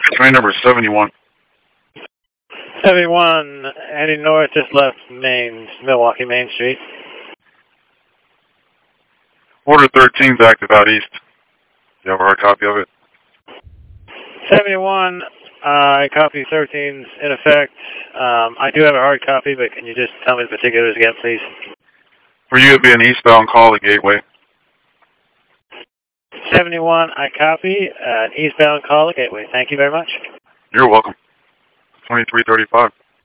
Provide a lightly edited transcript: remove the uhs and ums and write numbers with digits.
Train number 71. 71, heading north, just left Milwaukee Main Street. Order 13's active out east. You have a hard copy of it? 71, copy 13's in effect. I do have a hard copy, but can you just tell me the particulars again, please? For you, it'd be an eastbound call at Gateway. 71, I copy. Eastbound call at Gateway. Thank you very much. You're welcome. 2335.